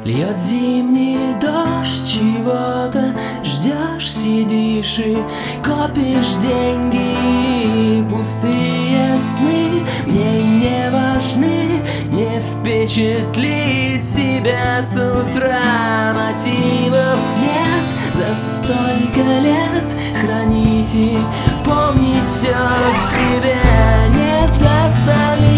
Льет зимний дождь, чего-то ждешь, сидишь и копишь деньги. Пустые сны мне не важны, не впечатлить себя с утра. Мотивов нет за столько лет хранить и помнить все в себе. Не за самим